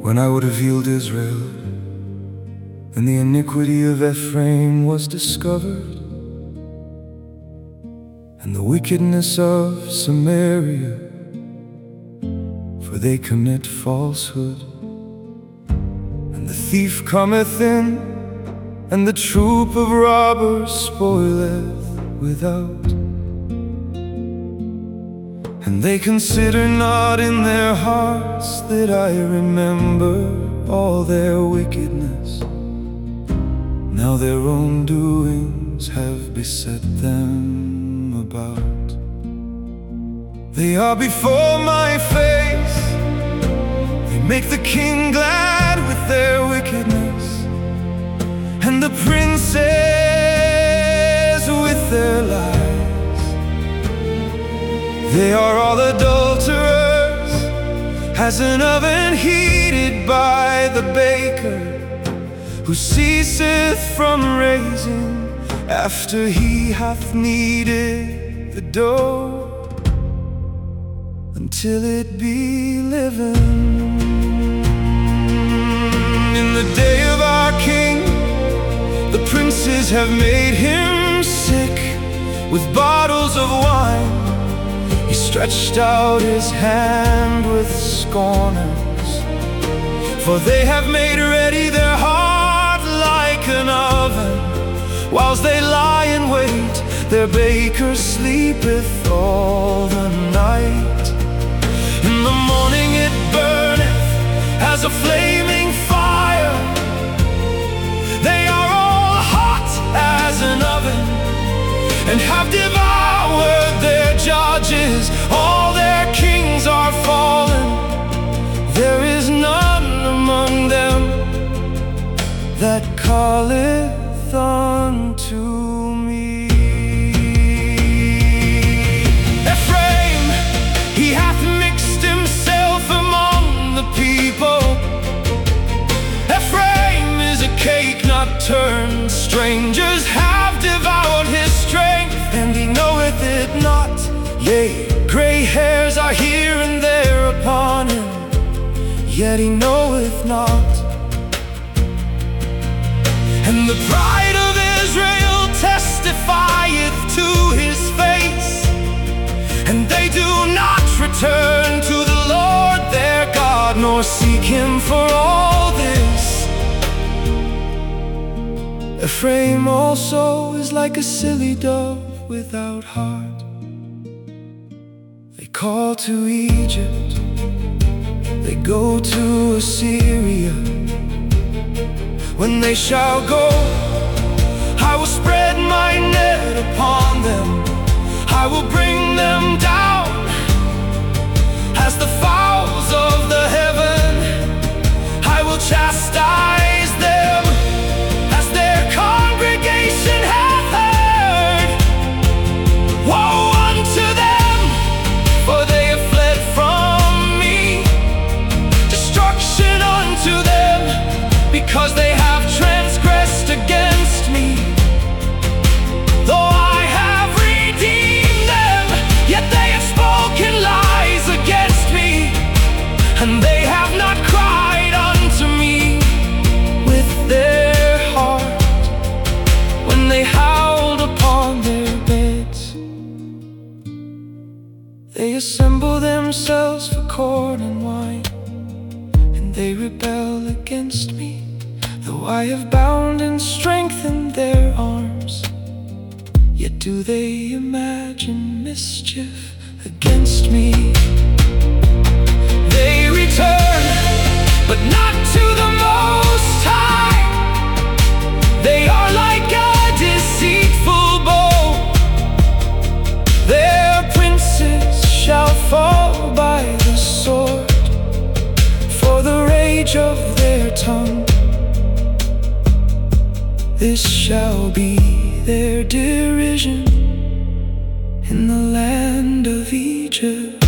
when I would have healed Israel, and the iniquity of Ephraim was discovered, and the wickedness of Samaria, for they commit falsehood. And the thief cometh in, and the troop of robbers spoileth without. And they consider not in their hearts that I remember all their wickedness. Now their own doings have beset them about. They are before my face, they make the king glad with their wickedness, and the princes with their lies. They are all adulterers, as an oven heated by the baker, who ceaseth from raising after he hath kneaded the dough, until it be leavened. In the day of our King, the princes have made him sick with bottles of wine. He stretched out his hand with scorners, for they have made ready their heart like an oven. Whilst they lie in wait, their baker sleepeth all the night. In the morning it burneth as a flaming fire. They are all hot as an oven, and have devoured their judges. All their kings are fallen, there is none among them that calleth unto me. Ephraim, he hath mixed himself among the people. Ephraim is a cake not turned, strangers have devoured his strength, and he knoweth it not. Yea, gray hairs are here and there upon him, yet he knoweth not. And the pride of Israel testifieth to his face, and they do not return to the Lord their God, nor seek him for all this. Ephraim also is like a silly dove without heart. They call to Egypt, they go to Assyria. When they shall go, I will spread my net upon them. I will bring them down as the fowls of the heaven. I will chastise them as their congregation hath heard. Woe unto them, for they have fled from me. Destruction unto them, because they have transgressed against me. Though I have redeemed them, yet they have spoken lies against me, and they have not cried unto me with their heart when they howled upon their beds. They assemble themselves for corn and wine, and they rebel against me. Though I have bound and strengthened their arms, yet do they imagine mischief against me. They return, but not to the Most High. They are like a deceitful bow. Their princes shall fall by the sword, for the rage of their tongue. This shall be their derision in the land of Egypt.